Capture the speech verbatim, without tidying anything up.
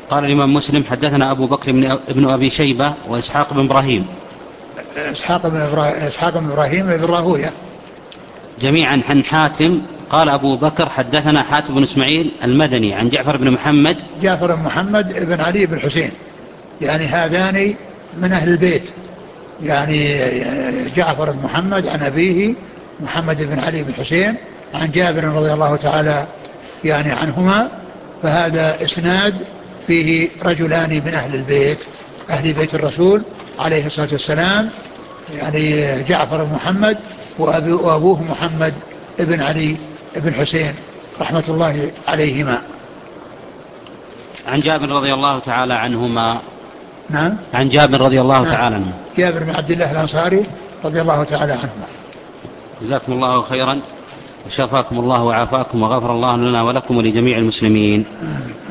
قال الإمام مسلم حدثنا أبو بكر بن أبي شيبة وإسحاق بن إبراهيم. إسحاق بن إبراهيم, إسحاق بن إبراهيم بن راهوية جميعا عن حاتم. قال أبو بكر حدثنا حاتم بن إسماعيل المدني عن جعفر بن محمد جعفر بن محمد بن علي بن حسين، يعني هذان من أهل البيت، يعني جعفر بن محمد عن أبيه محمد بن علي بن حسين عن جابر رضي الله تعالى يعني عنهما. فهذا إسناد فيه رجلان من أهل البيت، أهل بيت الرسول عليه الصلاة والسلام، يعني جعفر بن محمد وأبوه محمد بن علي بن حسين رحمة الله عليهما. عن جابر رضي الله تعالى عنهما. نعم. عن جابر رضي الله نعم. تعالى عنه. جابر بن عبد الله الأنصاري رضي الله تعالى عنهما. جزاكم الله خيرا وشفاكم الله وعافاكم وغفر الله لنا ولكم ولجميع المسلمين.